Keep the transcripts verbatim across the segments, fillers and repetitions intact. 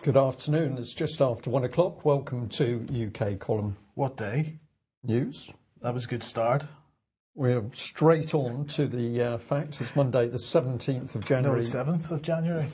Good afternoon. It's just after one o'clock. Welcome to U K Column What day? News. That was a good start. We're straight on to the uh, fact. It's Monday, the seventeenth of January. No, seventh of January.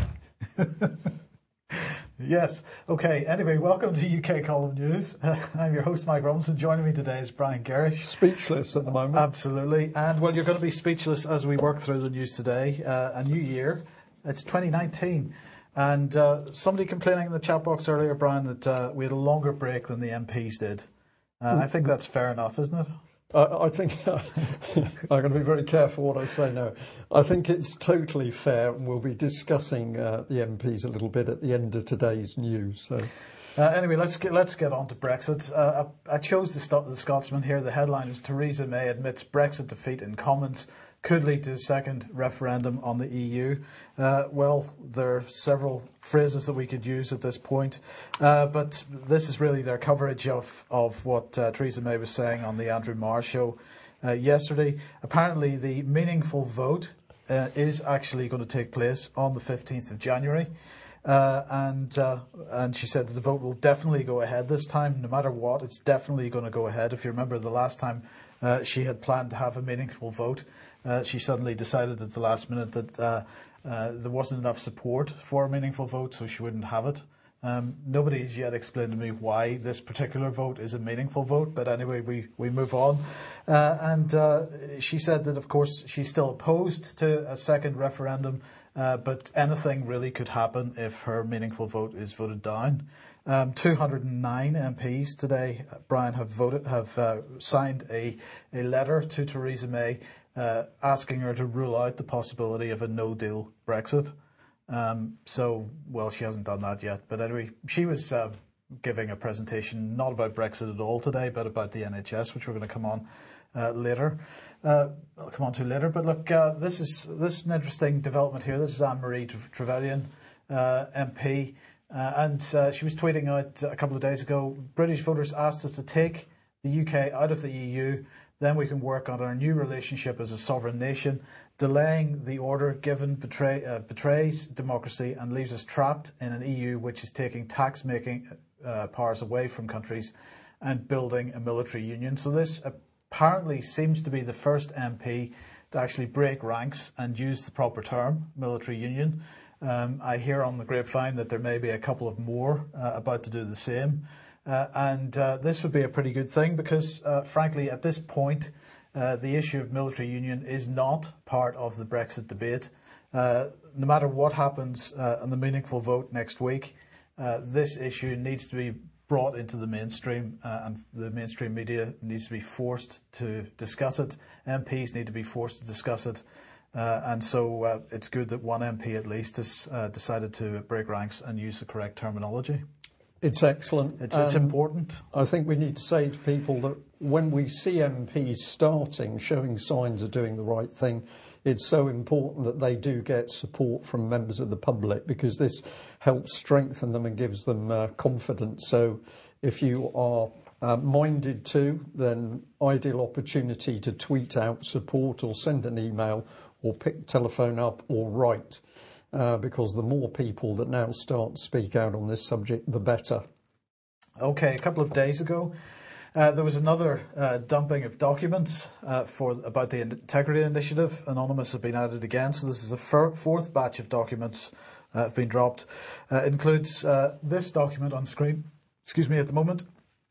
Yes. Okay. Anyway, welcome to U K Column News. Uh, I'm your host, Mike Robinson. Joining me today is Brian Gerrish. Speechless at the moment. Absolutely. And, well, you're going to be speechless as we work through the news today. Uh, a new year. It's twenty nineteen. And uh, somebody complaining in the chat box earlier, Brian, that uh, we had a longer break than the M Ps did. Uh, I think that's fair enough, isn't it? Uh, I think I'm going to be very careful what I say now. I think it's totally fair, and we'll be discussing uh, the M Ps a little bit at the end of today's news. So. Uh, anyway, let's get let's get on to Brexit. Uh, I, I chose the, the Scotsman here. The headline is Theresa May admits Brexit defeat in Commons could lead to a second referendum on the E U. Uh, well, there are several phrases that we could use at this point, uh, but this is really their coverage of, of what uh, Theresa May was saying on the Andrew Marr show uh, yesterday. Apparently, the meaningful vote uh, is actually going to take place on the fifteenth of January. Uh, and uh, and she said that the vote will definitely go ahead this time, no matter what. It's definitely going to go ahead. If you remember, the last time uh, she had planned to have a meaningful vote, uh, she suddenly decided at the last minute that uh, uh, there wasn't enough support for a meaningful vote, so she wouldn't have it. Um, nobody has yet explained to me why this particular vote is a meaningful vote, but anyway, we, we move on. Uh, and uh, she said that, of course, she's still opposed to a second referendum, uh, but anything really could happen if her meaningful vote is voted down. Um, two hundred nine M Ps today, Brian, have voted, have uh, signed a, a letter to Theresa May uh, asking her to rule out the possibility of a no-deal Brexit. Um, so, well, she hasn't done that yet. But anyway, she was uh, giving a presentation not about Brexit at all today, but about the N H S, which we're going to come on uh, later. Uh, I'll come on to later. But look, uh, this is this is an interesting development here. This is Anne-Marie Trevelyan, uh, M P, uh, and uh, she was tweeting out a couple of days ago, British voters asked us to take the U K out of the E U, then we can work on our new relationship as a sovereign nation. Delaying the order given betray, uh, betrays democracy and leaves us trapped in an E U which is taking tax-making uh, powers away from countries and building a military union. So this apparently seems to be the first M P to actually break ranks and use the proper term, military union. Um, I hear on the grapevine that there may be a couple of more uh, about to do the same. Uh, and uh, this would be a pretty good thing because, uh, frankly, at this point, Uh, the issue of military union is not part of the Brexit debate. Uh, no matter what happens uh, on the meaningful vote next week, uh, this issue needs to be brought into the mainstream uh, and the mainstream media needs to be forced to discuss it. M Ps need to be forced to discuss it. Uh, and so uh, it's good that one M P at least has uh, decided to break ranks and use the correct terminology. It's excellent. It's, it's um, important. I think we need to say to people that when we see M Ps starting, showing signs of doing the right thing, it's so important that they do get support from members of the public because this helps strengthen them and gives them uh, confidence. So if you are uh, minded to, then ideal opportunity to tweet out support or send an email or pick telephone up or write. Uh, because the more people that now start to speak out on this subject, the better. Okay, a couple of days ago, uh, there was another uh, dumping of documents uh, for about the Integrity Initiative. Anonymous have been added again, so this is the fir- fourth batch of documents uh, have been dropped. Uh, it includes uh, this document on screen, excuse me, at the moment,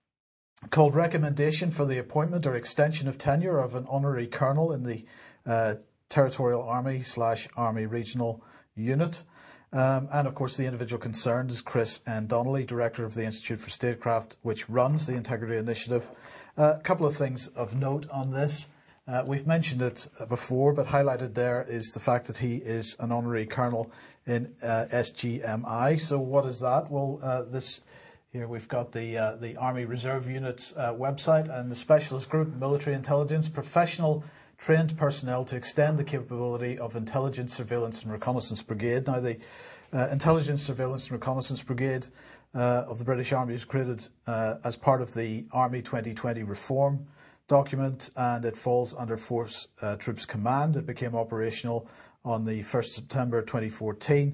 called Recommendation for the Appointment or Extension of Tenure of an Honorary Colonel in the uh, Territorial Army slash Army Regional Unit. Um, and of course the individual concerned is Chris N. Donnelly, Director of the Institute for Statecraft, which runs the Integrity Initiative. Uh, a couple of things of note on this. Uh, we've mentioned it before, but highlighted there is the fact that he is an honorary colonel in uh, S G M I. So what is that? Well, uh, this here we've got the uh, the Army Reserve Unit's uh, website and the Specialist Group Military Intelligence Professional Trained personnel to extend the capability of Intelligence, Surveillance and Reconnaissance Brigade. Now, the uh, Intelligence, Surveillance and Reconnaissance Brigade uh, of the British Army was created uh, as part of the Army twenty twenty reform document, and it falls under Force uh, Troops Command. It became operational on the first of September twenty fourteen.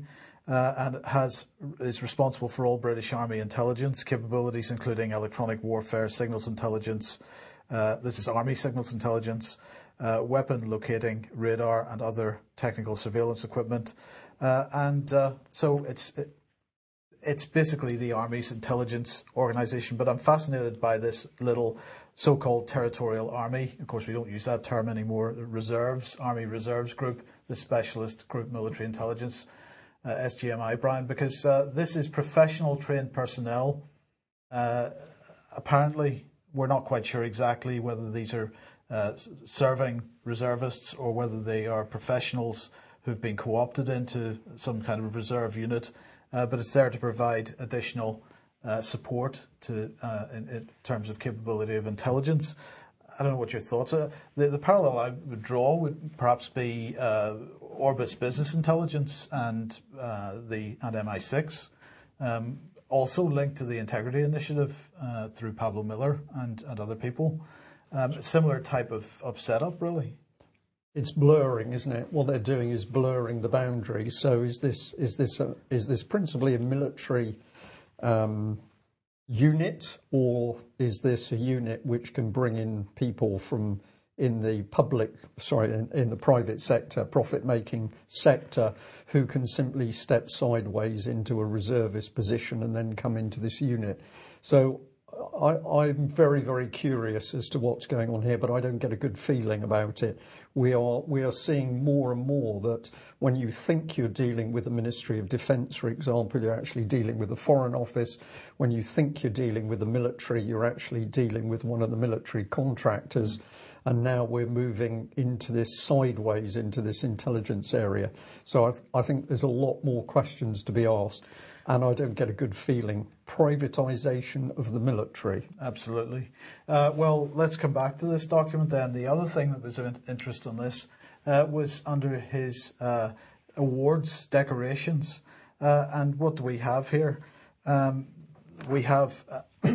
uh, and has is responsible for all British Army intelligence capabilities, including electronic warfare, signals intelligence. Uh, this is Army signals intelligence, uh, weapon locating, radar, and other technical surveillance equipment. Uh, and uh, so it's it, it's basically the Army's intelligence organisation. But I'm fascinated by this little so-called territorial army. Of course, we don't use that term anymore. Reserves, Army Reserves Group, the Specialist Group Military Intelligence, uh, S G M I, Brian, because uh, this is professional trained personnel. Uh, apparently, we're not quite sure exactly whether these are uh, serving reservists or whether they are professionals who've been co-opted into some kind of reserve unit, uh, but it's there to provide additional uh, support to uh, in, in terms of capability of intelligence. I don't know what your thoughts are. The, the parallel I would draw would perhaps be uh, Orbis Business Intelligence and uh, the and M I six, um, also linked to the Integrity Initiative uh, through Pablo Miller and, and other people. Um, similar type of, of setup, really. It's blurring, isn't it? What they're doing is blurring the boundaries. So is this is this a, is this principally a military um, unit, or is this a unit which can bring in people from in the public, sorry, in, in the private sector, profit-making sector, who can simply step sideways into a reservist position and then come into this unit? So I, I'm very, very curious as to what's going on here, but I don't get a good feeling about it. We are we are seeing more and more that when you think you're dealing with the Ministry of Defence, for example, you're actually dealing with the Foreign Office. When you think you're dealing with the military, you're actually dealing with one of the military contractors. And now we're moving into this sideways, into this intelligence area. So I've, I think there's a lot more questions to be asked. And I don't get a good feeling. Privatisation of the military. Absolutely. Uh, well, let's come back to this document then. The other thing that was of interest on this uh, was under his uh, awards, decorations. Uh, and what do we have here? Um, we have uh,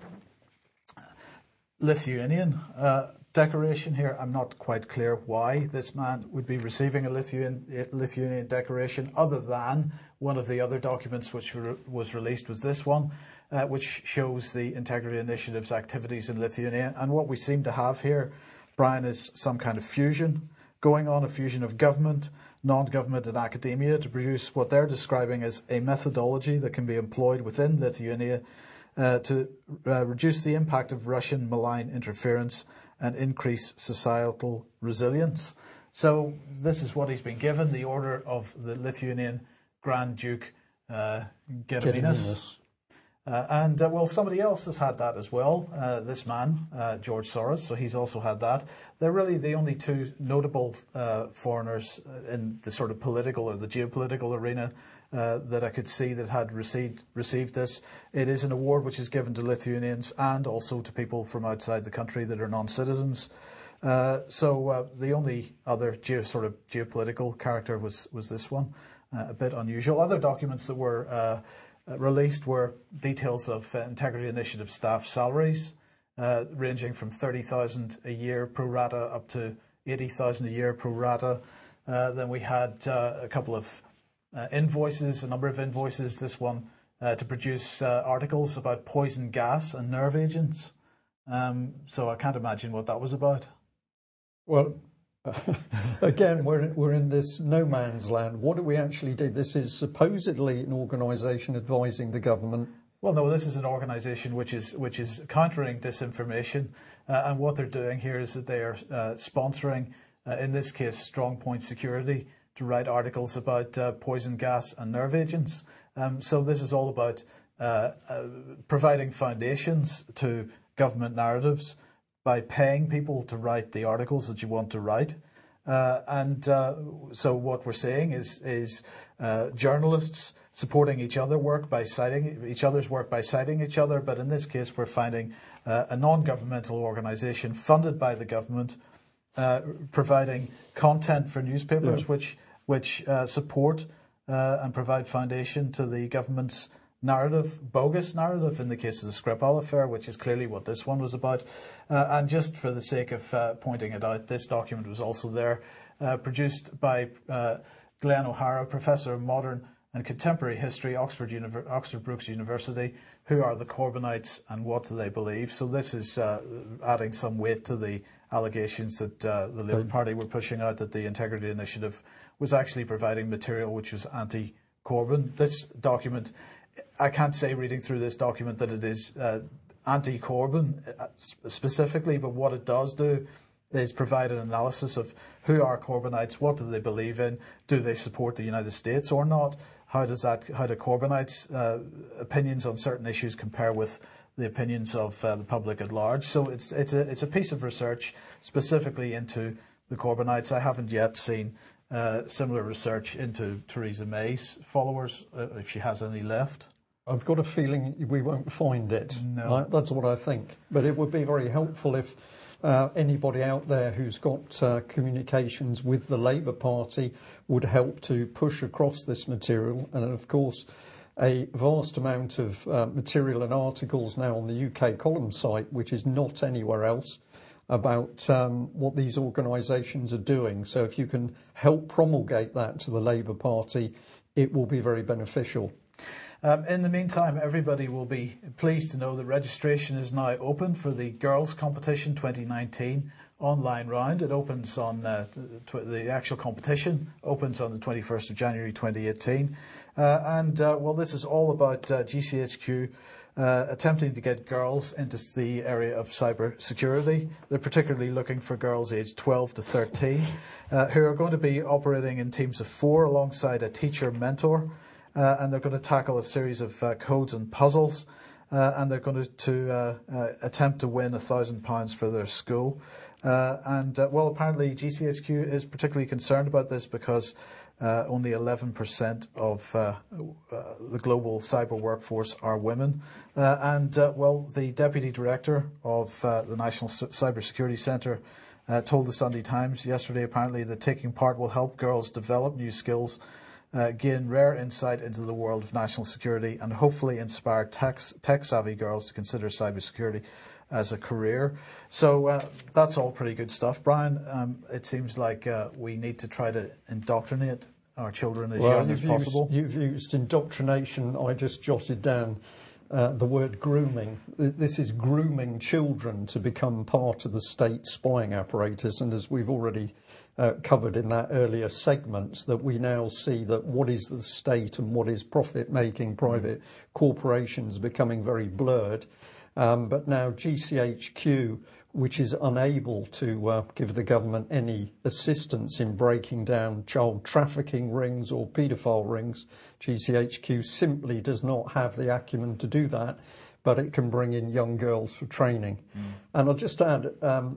Lithuanian uh, decoration here. I'm not quite clear why this man would be receiving a Lithuanian, Lithuanian decoration, other than one of the other documents which re- was released was this one, uh, which shows the Integrity Initiative's activities in Lithuania. And what we seem to have here, Brian, is some kind of fusion going on, a fusion of government, non-government and academia to produce what they're describing as a methodology that can be employed within Lithuania uh, to uh, reduce the impact of Russian malign interference and increase societal resilience. So this is what he's been given, the Order of the Lithuanian Grand Duke uh, Gediminas. Uh, and, uh, well, somebody else has had that as well, uh, this man, uh, George Soros, so he's also had that. They're really the only two notable uh, foreigners in the sort of political or the geopolitical arena uh, that I could see that had received received this. It is an award which is given to Lithuanians and also to people from outside the country that are non-citizens. Uh, so uh, the only other geo, sort of geopolitical character was, was this one, uh, a bit unusual. Other documents that were uh, released were details of uh, Integrity Initiative staff salaries, uh, ranging from thirty thousand a year pro rata up to eighty thousand a year pro rata. Uh, then we had uh, a couple of uh, invoices, a number of invoices, this one uh, to produce uh, articles about poison gas and nerve agents. Um, so I can't imagine what that was about. Well, again, we're we're in this no man's land. What do we actually do? This is supposedly an organisation advising the government. Well, no, this is an organisation which is which is countering disinformation, uh, and what they're doing here is that they are uh, sponsoring, uh, in this case, Strong Point Security, to write articles about uh, poison gas and nerve agents. Um, so this is all about uh, uh, providing foundations to government narratives by paying people to write the articles that you want to write. Uh, and uh, so what we're seeing is is uh, journalists supporting each other work by citing each other's work by citing each other. But in this case, we're finding uh, a non-governmental organisation funded by the government uh, providing content for newspapers yeah. which which uh, support uh, and provide foundation to the government's narrative, bogus narrative, in the case of the Skripal affair, which is clearly what this one was about. Uh, and just for the sake of uh, pointing it out, this document was also there, uh, produced by uh, Glenn O'Hara, Professor of Modern and Contemporary History, Oxford, Univer- Oxford Brookes University. Who are the Corbynites and what do they believe? So this is uh, adding some weight to the allegations that uh, the Labour Party were pushing out, that the Integrity Initiative was actually providing material which was anti-Corbyn. This document, I can't say reading through this document that it is uh, anti-Corbyn specifically, but what it does do is provide an analysis of who are Corbynites, what do they believe in, do they support the United States or not, how does that, how do Corbynites' uh, opinions on certain issues compare with the opinions of uh, the public at large. So it's it's a it's a piece of research specifically into the Corbynites. I haven't yet seen uh, similar research into Theresa May's followers, uh, if she has any left. I've got a feeling we won't find it. No. I, that's what I think. But it would be very helpful if uh, anybody out there who's got uh, communications with the Labour Party would help to push across this material. And of course, a vast amount of uh, material and articles now on the U K column site, which is not anywhere else, about um, what these organisations are doing. So if you can help promulgate that to the Labour Party, it will be very beneficial. Um, in the meantime, everybody will be pleased to know that registration is now open for the Girls' Competition twenty nineteen online round. It opens on, uh, tw- the actual competition opens on the twenty-first of January twenty eighteen. Uh, and, uh, well, this is all about uh, G C H Q uh, attempting to get girls into the area of cyber security. They're particularly looking for girls aged twelve to thirteen uh, who are going to be operating in teams of four alongside a teacher mentor. Uh, and they're going to tackle a series of uh, codes and puzzles, uh, and they're going to, to uh, uh, attempt to win a thousand pounds for their school. Uh, and uh, well, apparently G C H Q is particularly concerned about this because uh, only eleven percent of uh, uh, the global cyber workforce are women. Uh, and uh, well, the deputy director of uh, the National Cybersecurity Centre uh, told the Sunday Times yesterday, apparently, that taking part will help girls develop new skills, Uh, gain rare insight into the world of national security, and hopefully inspire tech-savvy girls to consider cybersecurity as a career. So uh, that's all pretty good stuff, Brian. Um, it seems like uh, we need to try to indoctrinate our children as well, young as possible. Used, you've used indoctrination. I just jotted down uh, the word grooming. This is grooming children to become part of the state spying apparatus, and as we've already Uh, covered in that earlier segment, that we now see that what is the state and what is profit-making private corporations becoming very blurred. Um, but now G C H Q, which is unable to uh, give the government any assistance in breaking down child trafficking rings or paedophile rings, G C H Q simply does not have the acumen to do that, but it can bring in young girls for training. Mm. And I'll just add, um,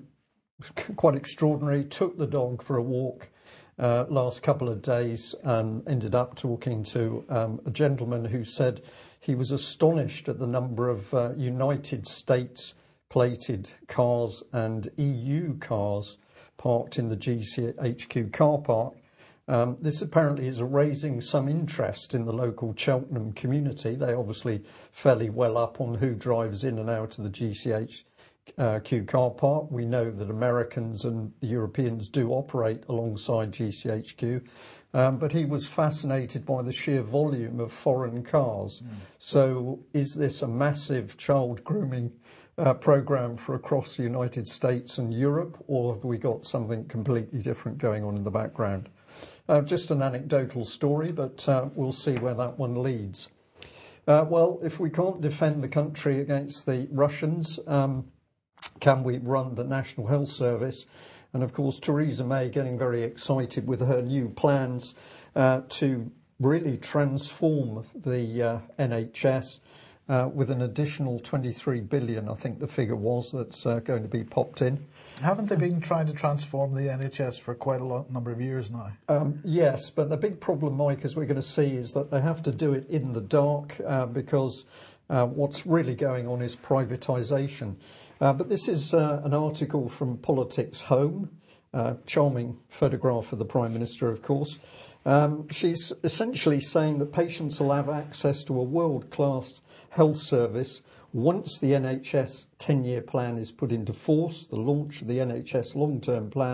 quite extraordinary, took the dog for a walk uh, last couple of days and ended up talking to um, a gentleman who said he was astonished at the number of uh, United States plated cars and E U cars parked in the G C H Q car park. Um, this apparently is raising some interest in the local Cheltenham community. They're obviously fairly well up on who drives in and out of the G C H Uh, Q car park. We know that Americans and Europeans do operate alongside G C H Q, um, but he was fascinated by the sheer volume of foreign cars. Mm. So is this a massive child grooming uh, program for across the United States and Europe, or have we got something completely different going on in the background? Uh, just an anecdotal story, but uh, we'll see where that one leads. Uh, well, if we can't defend the country against the Russians, um, can we run the National Health Service? And of course, Theresa May getting very excited with her new plans uh, to really transform the uh, N H S uh, with an additional twenty-three billion, I think the figure was, that's uh, going to be popped in. Haven't they been trying to transform the N H S for quite a lot, number of years now? Um, yes, but the big problem, Mike, as we're going to see, is that they have to do it in the dark uh, because uh, what's really going on is privatisation. Uh, but this is uh, an article from Politics Home, uh, charming photograph of the Prime Minister, of course. Um, she's essentially saying that patients will have access to a world-class health service once the N H S ten-year plan is put into force, the launch of the N H S long-term plan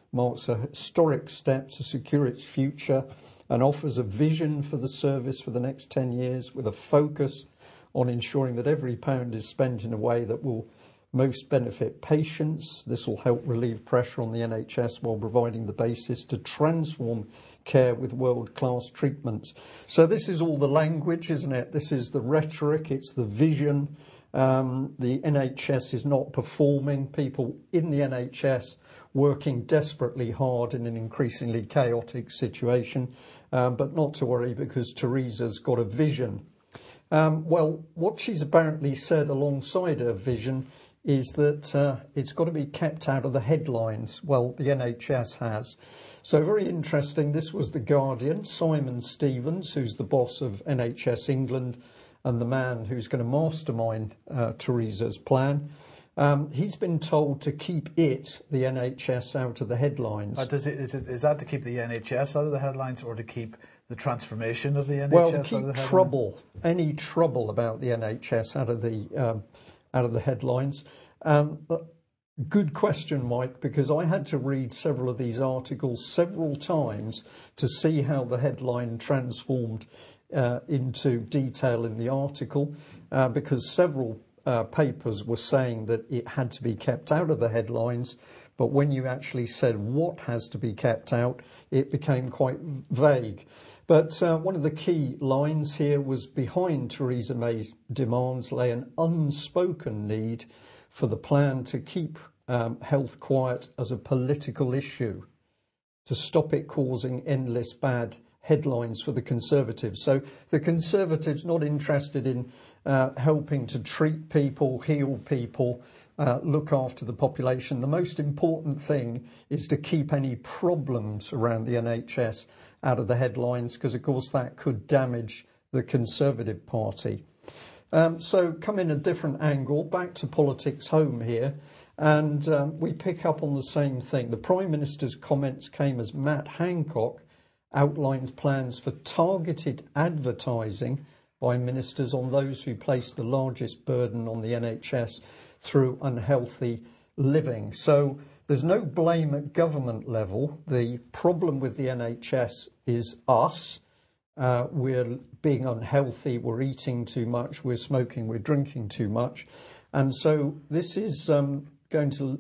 marks a historic step to secure its future and offers a vision for the service for the next ten years with a focus on ensuring that every pound is spent in a way that will most benefit patients. This will help relieve pressure on the N H S while providing the basis to transform care with world-class treatments. So this is all the language, isn't it? This is the rhetoric, it's the vision. Um, the N H S is not performing. People in the N H S working desperately hard in an increasingly chaotic situation. Um, but not to worry, because Theresa's got a vision. Um, well, what she's apparently said alongside her vision is that uh, it's got to be kept out of the headlines. Well, the N H S has. So very interesting. This was The Guardian. Simon Stevens, who's the boss of N H S England and the man who's going to mastermind uh, Theresa's plan, um, he's been told to keep it, the N H S, out of the headlines. Uh, does it, is, it, is that to keep the N H S out of the headlines, or to keep the transformation of the N H S well, out to of the keep headlines? trouble, any trouble about the N H S out of the um, out of the headlines. Um, good question, Mike, because I had to read several of these articles several times to see how the headline transformed uh, into detail in the article, uh, because several uh, papers were saying that it had to be kept out of the headlines. But when you actually said what has to be kept out, it became quite vague. But uh, one of the key lines here was, behind Theresa May's demands lay an unspoken need for the plan to keep um, health quiet as a political issue, to stop it causing endless bad headlines for the Conservatives. So the Conservatives not interested in uh, helping to treat people, heal people, Uh, look after the population. The most important thing is to keep any problems around the N H S out of the headlines, because, of course, that could damage the Conservative Party. Um, so come in a different angle, back to politics home here, and um, we pick up on the same thing. The Prime Minister's comments came as Matt Hancock outlined plans for targeted advertising by ministers on those who place the largest burden on the N H S through unhealthy living. So there's no blame at government level. The problem with the N H S is us. Uh, we're being unhealthy, we're eating too much, we're smoking, we're drinking too much. And so this is um, going to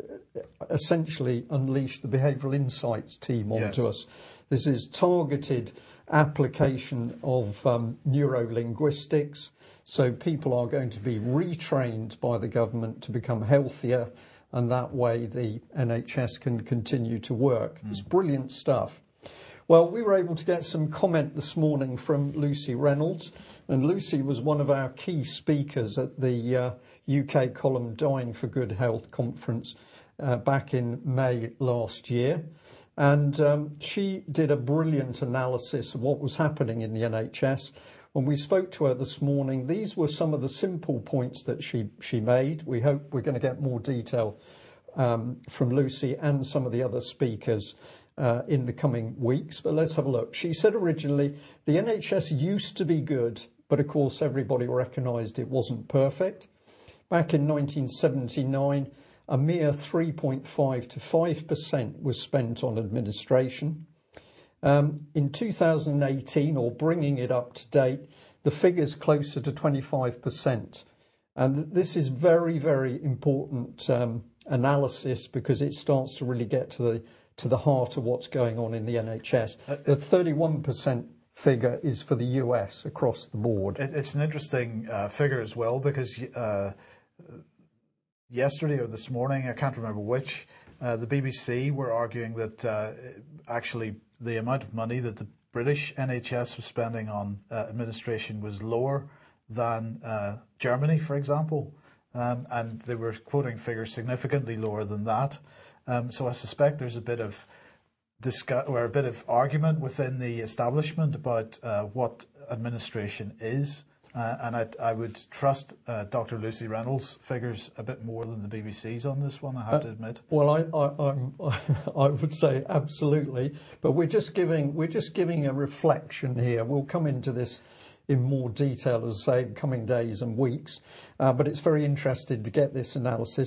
uh, essentially unleash the Behavioural Insights team onto Yes. us. This is targeted application of um, neurolinguistics. So people are going to be retrained by the government to become healthier, and that way the N H S can continue to work. Mm. It's brilliant stuff. Well, we were able to get some comment this morning from Lucy Reynolds, and Lucy was one of our key speakers at the uh, U K column Dying for Good Health conference uh, back in May last year. And um, she did a brilliant analysis of what was happening in the N H S. When we spoke to her this morning, these were some of the simple points that she, she made. We hope we're going to get more detail um, from Lucy and some of the other speakers uh, in the coming weeks. But let's have a look. She said originally, the N H S used to be good, but of course everybody recognised it wasn't perfect. Back in nineteen seventy-nine, a mere three point five to five percent was spent on administration. Um, in two thousand eighteen, or bringing it up to date, the figure's closer to twenty-five percent. And this is very, very important um, analysis, because it starts to really get to the to the heart of what's going on in the N H S. The thirty-one percent figure is for the U S across the board. It's an interesting uh, figure as well, because uh, yesterday or this morning, I can't remember which, uh, the B B C were arguing that uh, actually the amount of money that the British N H S was spending on uh, administration was lower than uh, Germany, for example. Um, and they were quoting figures significantly lower than that. Um, so I suspect there's a bit of discuss or a bit of argument within the establishment about uh, what administration is. Uh, and I, I would trust uh, Doctor Lucy Reynolds' figures a bit more than the B B C's on this one, I have uh, to admit. Well, I, I, I'm, I would say absolutely, but we're just giving we're just giving a reflection here. We'll come into this in more detail, as I say, in coming days and weeks. Uh, but it's very interesting to get this analysis.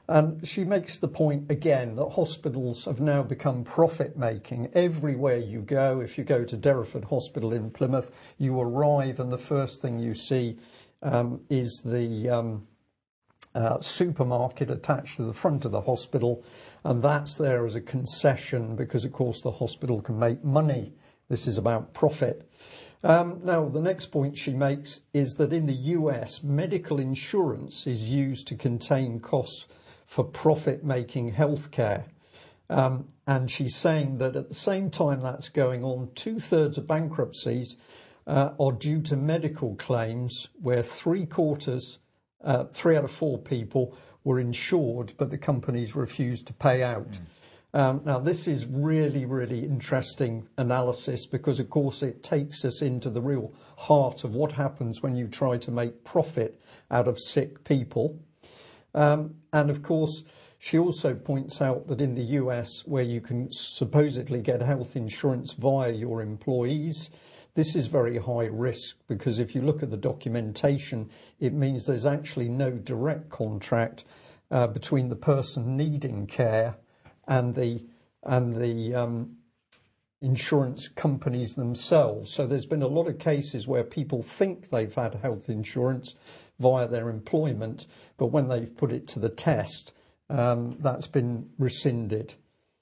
And she makes the point again that hospitals have now become profit-making. Everywhere you go, if you go to Derriford Hospital in Plymouth, you arrive and the first thing you see um, is the um, uh, supermarket attached to the front of the hospital, and that's there as a concession because, of course, the hospital can make money. This is about profit. Um, now, the next point she makes is that in the U S, medical insurance is used to contain costs for profit-making healthcare. Um, and she's saying that at the same time that's going on, two-thirds of bankruptcies uh, are due to medical claims where three quarters, uh, three out of four people were insured, but the companies refused to pay out. Mm. Um, now, this is really, really interesting analysis because, of course, it takes us into the real heart of what happens when you try to make profit out of sick people. Um, and, of course, she also points out that in the U S, where you can supposedly get health insurance via your employees, this is very high risk because if you look at the documentation, it means there's actually no direct contract uh, between the person needing care and the and the um, insurance companies themselves. So there's been a lot of cases where people think they've had health insurance via their employment, but when they've put it to the test, um, that's been rescinded.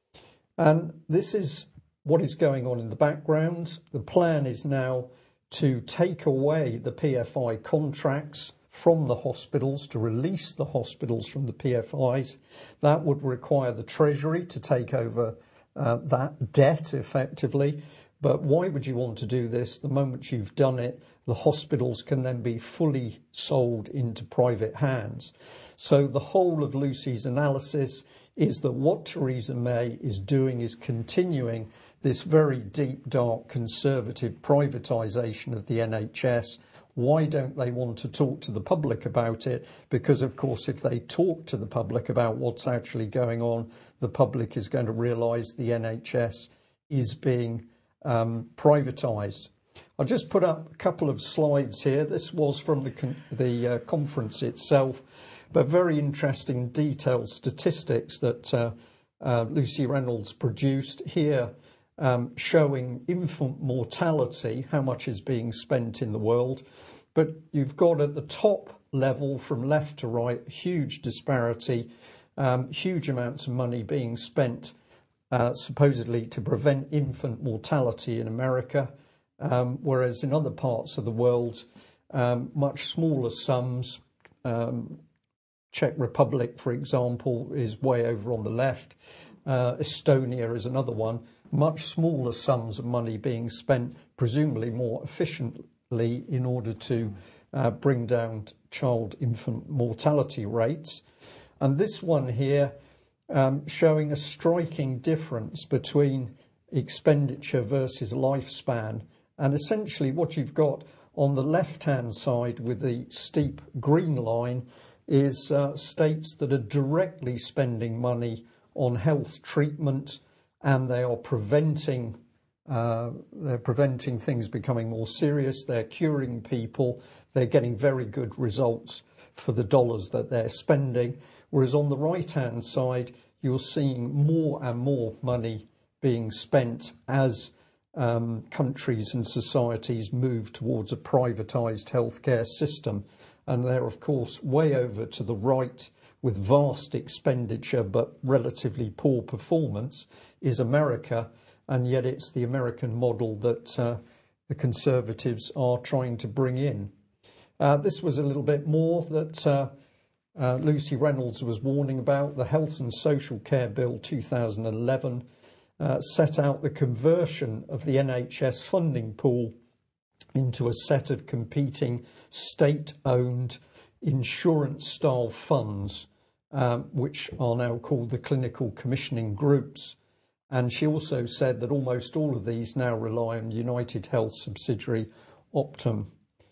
And this is what is going on in the background. The plan is now to take away the P F I contracts from the hospitals, to release the hospitals from the P F Is. That would require the Treasury to take over uh, that debt effectively. But why would you want to do this? The moment you've done it, the hospitals can then be fully sold into private hands. So the whole of Lucy's analysis is that what Theresa May is doing is continuing this very deep, dark, conservative privatisation of the N H S. Why don't they want to talk to the public about it? Because, of course, if they talk to the public about what's actually going on, the public is going to realise the N H S is being um, privatised. I'll just put up a couple of slides here. This was from the, con the uh, conference itself, but very interesting detailed statistics that uh, uh, Lucy Reynolds produced here, Um, showing infant mortality, how much is being spent in the world. But you've got at the top level from left to right, huge disparity, um, huge amounts of money being spent uh, supposedly to prevent infant mortality in America, um, whereas in other parts of the world, um, much smaller sums. Um, Czech Republic, for example, is way over on the left. Uh, Estonia is another one. Much smaller sums of money being spent, presumably more efficiently, in order to uh, bring down child infant mortality rates. And this one here um, showing a striking difference between expenditure versus lifespan. And essentially what you've got on the left-hand side with the steep green line is uh, states that are directly spending money on health treatment, and they are preventing uh, they're preventing things becoming more serious. They're curing people. They're getting very good results for the dollars that they're spending. Whereas on the right-hand side, you're seeing more and more money being spent as um, countries and societies move towards a privatised healthcare system. And they're, of course, way over to the right with vast expenditure but relatively poor performance is America, and yet it's the American model that uh, the Conservatives are trying to bring in. Uh, this was a little bit more that uh, uh, Lucy Reynolds was warning about. The Health and Social Care Bill two thousand eleven uh, set out the conversion of the N H S funding pool into a set of competing state-owned insurance-style funds, um, which are now called the clinical commissioning groups. And she also said that almost all of these now rely on United Health subsidiary Optum.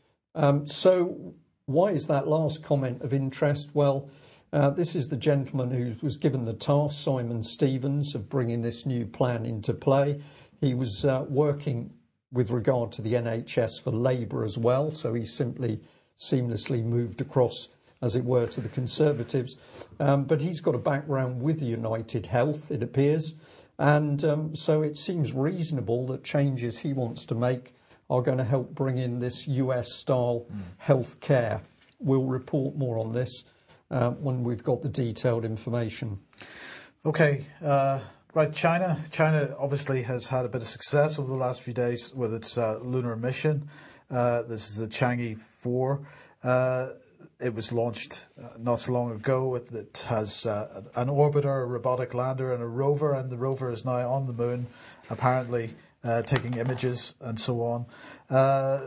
Um, so why is that last comment of interest? Well, uh, this is the gentleman who was given the task, Simon Stevens, of bringing this new plan into play. He was uh, working with regard to the N H S for Labour as well, so he simply seamlessly moved across as it were, to the Conservatives. Um, but he's got a background with United Health, it appears. And um, so it seems reasonable that changes he wants to make are going to help bring in this U S-style mm. health care. We'll report more on this uh, when we've got the detailed information. Okay, uh, right, China. China obviously has had a bit of success over the last few days with its uh, lunar mission. Uh, this is the Chang'e four. Uh, it was launched uh, not so long ago. It, it has uh, an orbiter, a robotic lander, and a rover, and the rover is now on the moon, apparently uh, taking images and so on. Uh,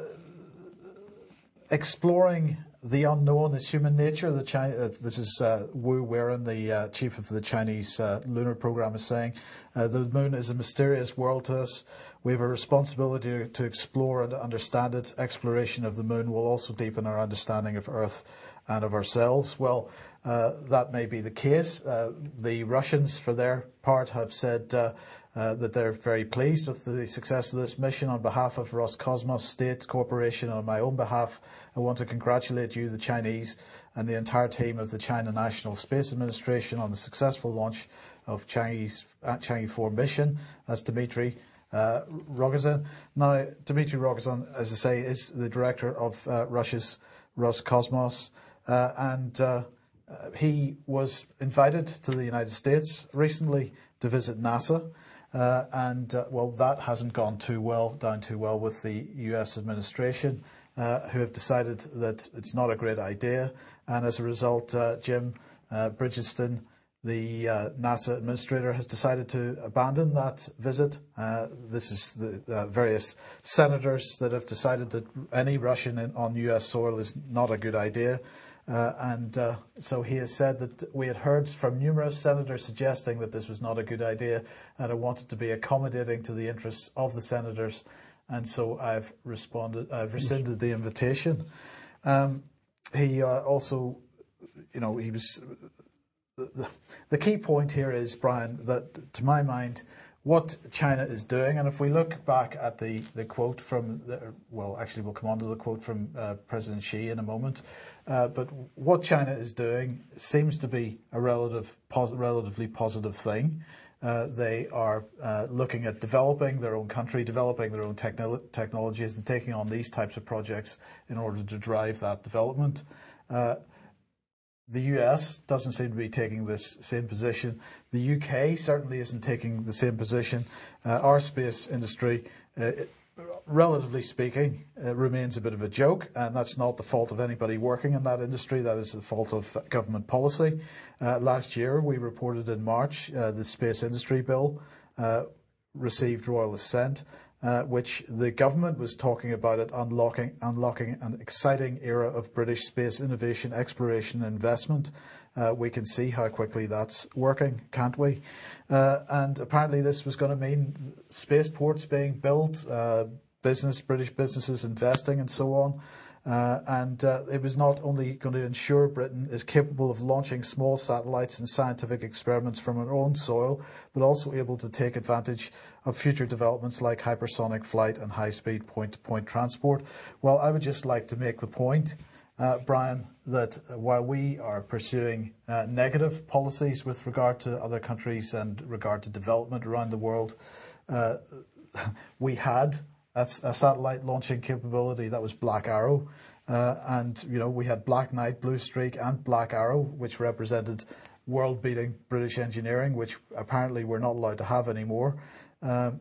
exploring the unknown is human nature. The China, uh, this is uh, Wu Weiren, the uh, chief of the Chinese uh, lunar program, is saying uh, the moon is a mysterious world to us. We have a responsibility to, to explore and understand it. Exploration of the moon will also deepen our understanding of Earth and of ourselves. Well, uh, that may be the case. Uh, the Russians, for their part, have said uh, uh, that they're very pleased with the success of this mission. On behalf of Roscosmos State Corporation and on my own behalf, I want to congratulate you, the Chinese, and the entire team of the China National Space Administration on the successful launch of Chang'e's uh, Chang'e four mission. That's Dmitry uh, Rogozin. Now, Dmitry Rogozin, as I say, is the director of uh, Russia's Roscosmos, uh, and uh, uh, he was invited to the United States recently to visit NASA. Uh, and, uh, well, that hasn't gone too well, down too well with the U S administration, uh, who have decided that it's not a great idea. And as a result, uh, Jim uh, Bridgeston, the uh, NASA administrator, has decided to abandon that visit. Uh, this is the uh, various senators that have decided that any Russian in, on U S soil is not a good idea. Uh, and uh, so he has said that we had heard from numerous senators suggesting that this was not a good idea, and I wanted to be accommodating to the interests of the senators, and so I've responded. I've rescinded the invitation. Um, he uh, also, you know, he was. The, the key point here is, Brian, that to my mind, what China is doing, and if we look back at the, the quote from, the, well, actually we'll come on to the quote from uh, President Xi in a moment, uh, but what China is doing seems to be a relative, pos- relatively positive thing. Uh, they are uh, looking at developing their own country, developing their own techno- technologies, and taking on these types of projects in order to drive that development. Uh, The U S doesn't seem to be taking this same position. The U K certainly isn't taking the same position. Uh, our space industry, uh, it, relatively speaking, uh, remains a bit of a joke, and that's not the fault of anybody working in that industry. That is the fault of government policy. Uh, last year, we reported in March, uh, the Space Industry Bill uh, received royal assent, Uh, which the government was talking about it unlocking, unlocking an exciting era of British space innovation, exploration, and investment. Uh, we can see how quickly that's working, can't we? Uh, and apparently this was going to mean spaceports being built, uh, business, British businesses investing, and so on. Uh, and uh, it was not only going to ensure Britain is capable of launching small satellites and scientific experiments from our own soil, but also able to take advantage of future developments like hypersonic flight and high-speed point-to-point transport. Well, I would just like to make the point, uh, Brian, that while we are pursuing uh, negative policies with regard to other countries and regard to development around the world, uh, we had a, a satellite launching capability that was Black Arrow. Uh, and, you know, we had Black Knight, Blue Streak, and Black Arrow, which represented world-beating British engineering, which apparently we're not allowed to have anymore. Um,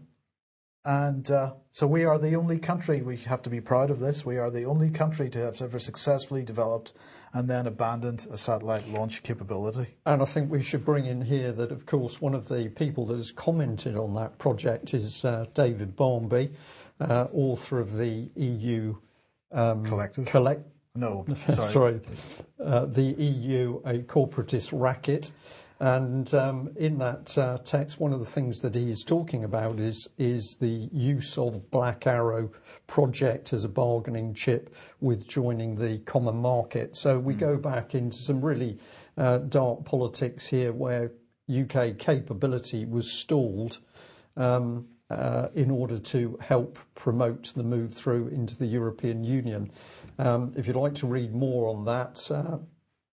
and uh, so we are the only country, we have to be proud of this, we are the only country to have ever successfully developed and then abandoned a satellite launch capability. And I think we should bring in here that, of course, one of the people that has commented on that project is uh, David Barmby, uh, author of the E U um, Collective. Collect- no, sorry. sorry. Uh, the E U, a corporatist racket. And um, in that uh, text, one of the things that he is talking about is is the use of Black Arrow project as a bargaining chip with joining the common market. So we mm. go back into some really uh, dark politics here where U K capability was stalled um, uh, in order to help promote the move through into the European Union. Um, if you'd like to read more on that, uh,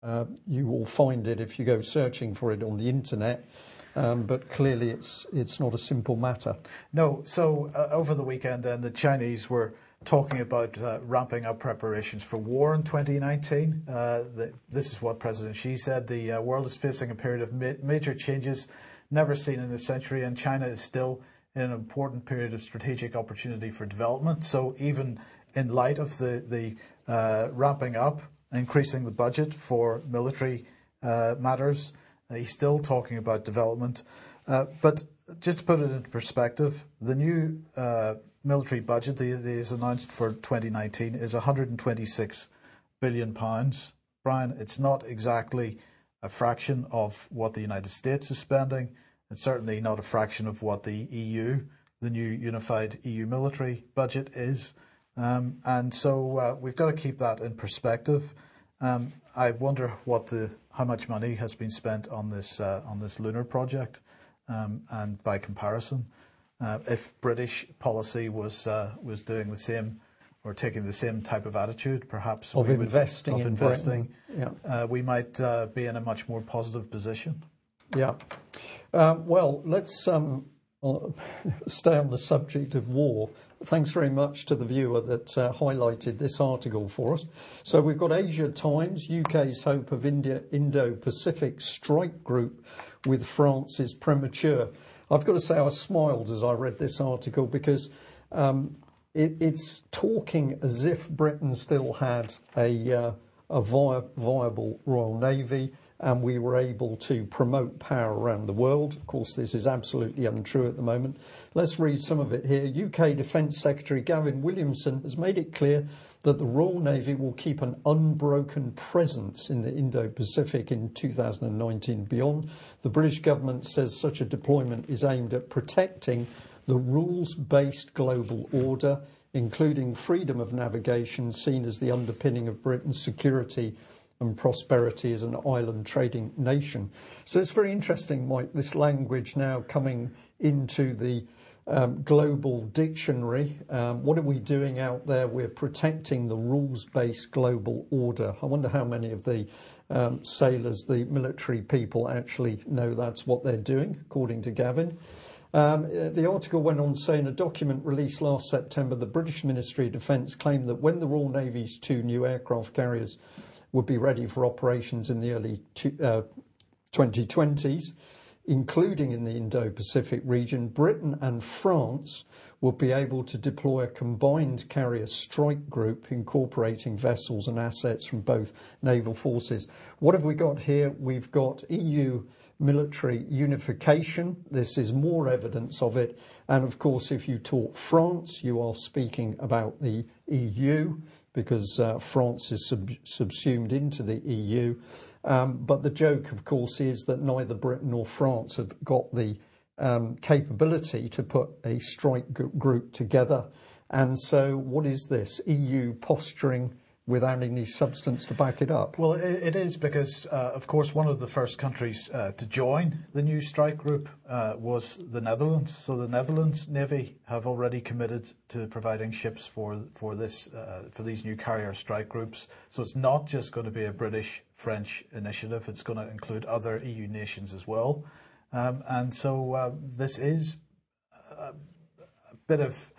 Uh, you will find it if you go searching for it on the internet. Um, but clearly, it's it's not a simple matter. No. So uh, over the weekend, then the Chinese were talking about uh, ramping up preparations for war in twenty nineteen. Uh, the, this is what President Xi said: the uh, world is facing a period of ma- major changes never seen in a century, and China is still in an important period of strategic opportunity for development. So even in light of the the uh, ramping up, increasing the budget for military uh, matters, Uh, he's still talking about development. Uh, but just to put it into perspective, the new uh, military budget that is announced for twenty nineteen is one hundred twenty-six billion pounds. Brian, it's not exactly a fraction of what the United States is spending. It's certainly not a fraction of what the E U, the new unified E U military budget is. Um, and so uh, we've got to keep that in perspective. Um, I wonder what the how much money has been spent on this uh, on this lunar project, um, and by comparison, uh, if British policy was uh, was doing the same or taking the same type of attitude, perhaps of we investing would, of in investing, yeah. uh, we might uh, be in a much more positive position. Yeah. Uh, well, let's um, uh, stay on the subject of war. Thanks very much to the viewer that uh, highlighted this article for us. So we've got Asia Times, U K's hope of India Indo-Pacific strike group with France is premature. I've got to say I smiled as I read this article because um, it, it's talking as if Britain still had a, uh, a vi- viable Royal Navy, and we were able to promote power around the world. Of course, this is absolutely untrue at the moment. Let's read some of it here. U K Defence Secretary Gavin Williamson has made it clear that the Royal Navy will keep an unbroken presence in the Indo-Pacific in two thousand nineteen and beyond. The British government says such a deployment is aimed at protecting the rules-based global order, including freedom of navigation, seen as the underpinning of Britain's security and prosperity as an island trading nation. So it's very interesting, Mike, this language now coming into the um, global dictionary. Um, what are we doing out there? We're protecting the rules-based global order. I wonder how many of the um, sailors, the military people, actually know that's what they're doing, according to Gavin. Um, the article went on to say in a document released last September, the British Ministry of Defence claimed that when the Royal Navy's two new aircraft carriers would be ready for operations in the early uh, twenty twenties, including in the Indo-Pacific region, Britain and France would be able to deploy a combined carrier strike group incorporating vessels and assets from both naval forces. What have we got here? We've got E U military unification. This is more evidence of it. And of course, if you talk France, you are speaking about the E U, because uh, France is sub- subsumed into the E U. Um, but the joke, of course, is that neither Britain nor France have got the um, capability to put a strike g- group together. And so what is this? E U posturing without any substance to back it up? Well, it, it is because, uh, of course, one of the first countries uh, to join the new strike group uh, was the Netherlands. So the Netherlands Navy have already committed to providing ships for for this uh, for these new carrier strike groups. So it's not just going to be a British-French initiative. It's going to include other E U nations as well. Um, and so uh, this is a, a bit of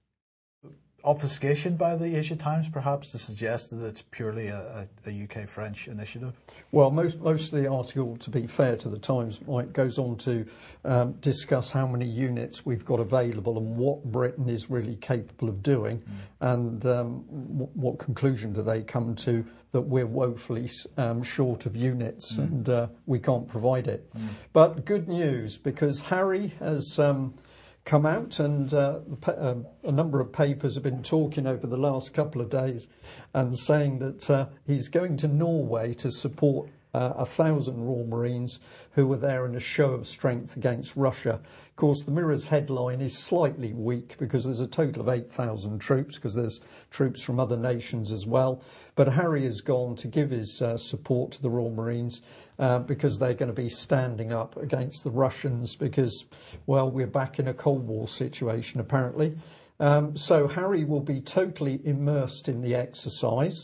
obfuscation by the Asia Times, perhaps, to suggest that it's purely a, a, a U K-French initiative? Well, most most of the article, to be fair to the Times, Mike, goes on to um, discuss how many units we've got available and what Britain is really capable of doing, mm. and um, w- what conclusion do they come to that we're woefully um, short of units, mm. and uh, we can't provide it. Mm. But good news, because Harry has Um, come out, and uh, uh, a number of papers have been talking over the last couple of days and saying that uh, he's going to Norway to support uh, a thousand Royal Marines who were there in a show of strength against Russia. Of course, the Mirror's headline is slightly weak because there's a total of eight thousand troops, because there's troops from other nations as well. But Harry has gone to give his uh, support to the Royal Marines uh, because they're going to be standing up against the Russians because, well, we're back in a Cold War situation, apparently. Um, so Harry will be totally immersed in the exercise.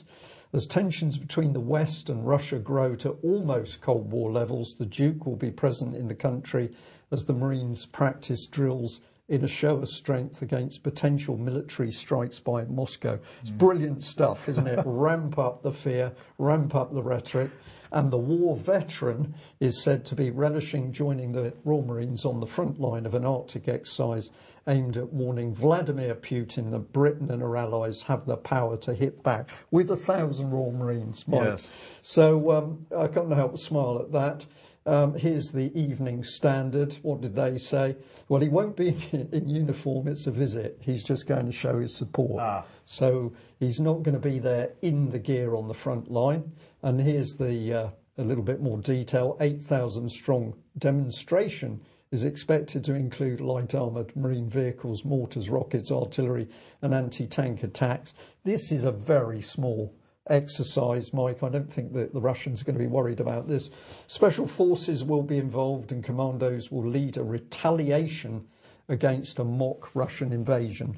As tensions between the West and Russia grow to almost Cold War levels, the Duke will be present in the country as the Marines practice drills in a show of strength against potential military strikes by Moscow. It's brilliant stuff, isn't it? Ramp up the fear, ramp up the rhetoric. And the war veteran is said to be relishing joining the Royal Marines on the front line of an Arctic exercise aimed at warning Vladimir Putin that Britain and her allies have the power to hit back with a thousand Royal Marines, Mike. Yes. So um, I can't help but smile at that. Um, here's the Evening Standard. What did they say? Well, he won't be in uniform. It's a visit. He's just going to show his support. Ah. So he's not going to be there in the gear on the front line. And here's the uh, a little bit more detail. eight thousand strong demonstration is expected to include light armoured marine vehicles, mortars, rockets, artillery and anti-tank attacks. This is a very small exercise, Mike. I don't think that the Russians are going to be worried about this. Special forces will be involved and commandos will lead a retaliation against a mock Russian invasion.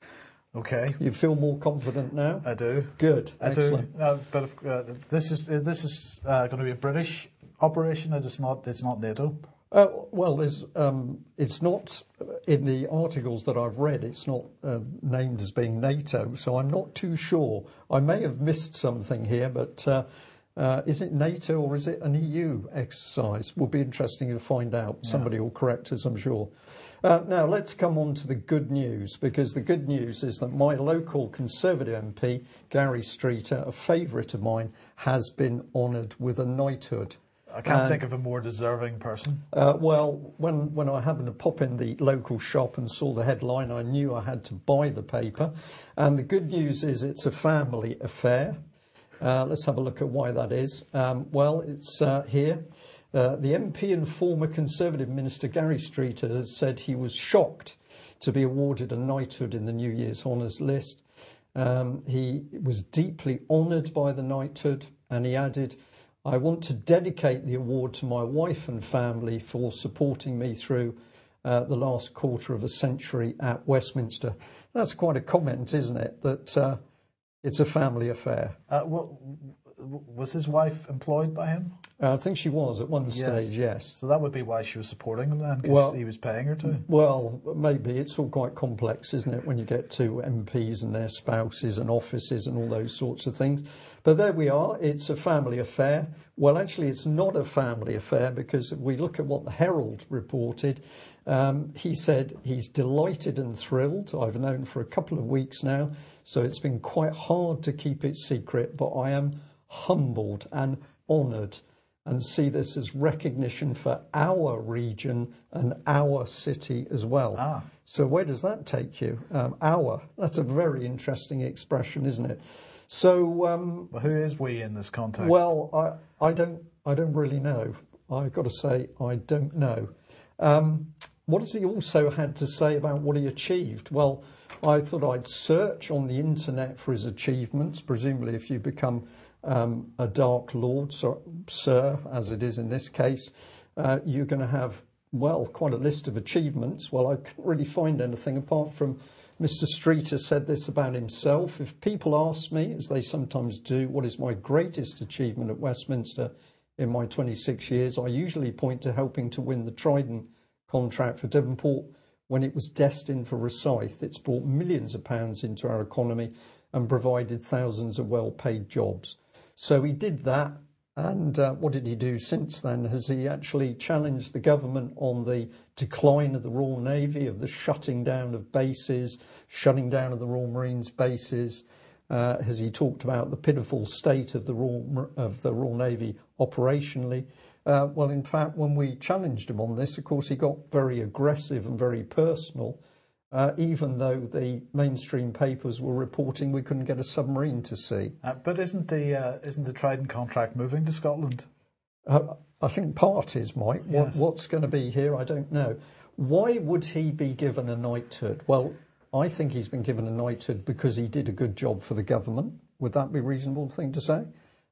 Okay. You feel more confident now? I do. Good. I Excellent. do. Uh, but if, uh, this is uh, this is uh, going to be a British operation. It's not. It's not NATO. Uh, well, there's, um, it's not, in the articles that I've read, it's not uh, named as being NATO, so I'm not too sure. I may have missed something here, but uh, uh, is it NATO or is it an E U exercise? Will be interesting to find out. Yeah. Somebody will correct us, I'm sure. Uh, now, let's come on to the good news, because the good news is that my local Conservative M P, Gary Streeter, a favourite of mine, has been honoured with a knighthood. I can't and, think of a more deserving person. Uh, well, when, when I happened to pop in the local shop and saw the headline, I knew I had to buy the paper. And the good news is it's a family affair. Uh, let's have a look at why that is. Um, well, it's uh, here. Uh, the M P and former Conservative Minister Gary Streeter has said he was shocked to be awarded a knighthood in the New Year's Honours list. Um, he was deeply honoured by the knighthood, and he added, "I want to dedicate the award to my wife and family for supporting me through uh, the last quarter of a century at Westminster." That's quite a comment, isn't it? That uh, it's a family affair. Uh, what, was his wife employed by him? Uh, I think she was at one Yes. stage, yes. So that would be why she was supporting him then, because Well- he was paying her to. Well, maybe. It's all quite complex, isn't it, when you get to M Ps and their spouses and offices and all those sorts of things. But there we are. It's a family affair. Well, actually, it's not a family affair, because if we look at what the Herald reported, um, he said he's delighted and thrilled. I've known for a couple of weeks now, so it's been quite hard to keep it secret, but I am humbled and honoured and see this as recognition for our region and our city as well. Ah. So where does that take you? Um, our. That's a very interesting expression, isn't it? So, um, Well, who is we in this context? well, I, I don't, I don't really know. I've got to say, I don't know. Um, what has he also had to say about what he achieved? Well, I thought I'd search on the internet for his achievements. Presumably, if you become um, a Dark Lord, so, sir, as it is in this case, uh, you're going to have, well, quite a list of achievements. Well, I couldn't really find anything apart from Mister Streeter said this about himself. If people ask me, as they sometimes do, what is my greatest achievement at Westminster in my twenty-six years, I usually point to helping to win the Trident contract for Devonport when it was destined for Rosyth. It's brought millions of pounds into our economy and provided thousands of well-paid jobs. So he did that. And uh, what did he do since then? Has he actually challenged the government on the decline of the Royal Navy, of the shutting down of bases, shutting down of the Royal Marines bases? Uh, has he talked about the pitiful state of the Royal, of the Royal Navy operationally? Uh, well, in fact, when we challenged him on this, of course, he got very aggressive and very personal, uh, even though the mainstream papers were reporting we couldn't get a submarine to sea. Uh, but isn't the uh, isn't the Trident contract moving to Scotland? Uh, I think part is, Mike. What, Yes. What's going to be here, I don't know. Why would he be given a knighthood? Well, I think he's been given a knighthood because he did a good job for the government. Would that be a reasonable thing to say?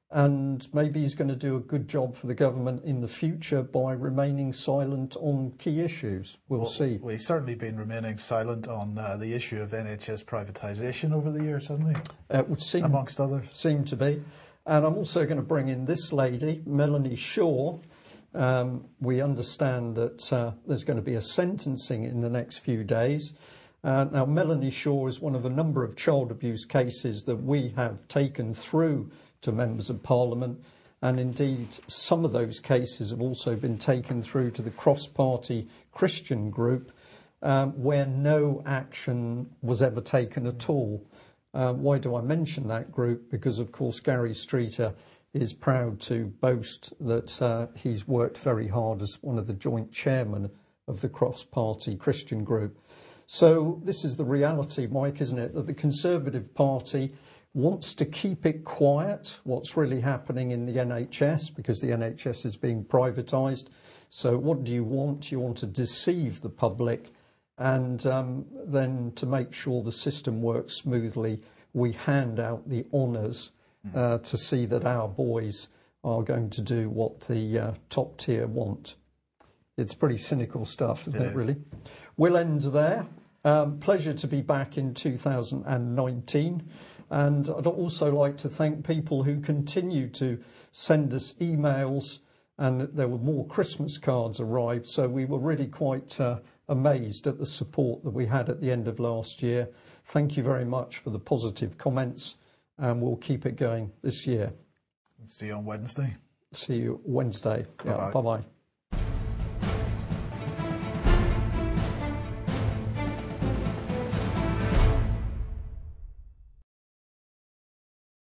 and maybe he's going to do a good job for the government in the future by remaining silent on key issues. We'll, well see. Well, he's certainly been remaining silent on uh, the issue of N H S privatisation over the years, hasn't he? It would seem, amongst others. Seem to be. And I'm also going to bring in this lady, Melanie Shaw. Um, we understand that uh, there's going to be a sentencing in the next few days. Uh, now, Melanie Shaw is one of a number of child abuse cases that we have taken through to Members of Parliament, and indeed some of those cases have also been taken through to the cross-party Christian group, um, where no action was ever taken at all. Uh, why do I mention that group? Because, of course, Gary Streeter is proud to boast that uh, he's worked very hard as one of the joint chairmen of the cross-party Christian group. So this is the reality, Mike, isn't it? That the Conservative Party wants to keep it quiet, what's really happening in the N H S, because the N H S is being privatised. So what do you want? You want to deceive the public, and um, then to make sure the system works smoothly, we hand out the honours uh, to see that our boys are going to do what the uh, top tier want. It's pretty cynical stuff, isn't it, it is. Really? We'll end there. Um, pleasure to be back in two thousand nineteen. And I'd also like to thank people who continue to send us emails, and there were more Christmas cards arrived. So we were really quite uh, amazed at the support that we had at the end of last year. Thank you very much for the positive comments, and we'll keep it going this year. See you on Wednesday. See you Wednesday. Bye-bye. Yeah, bye-bye.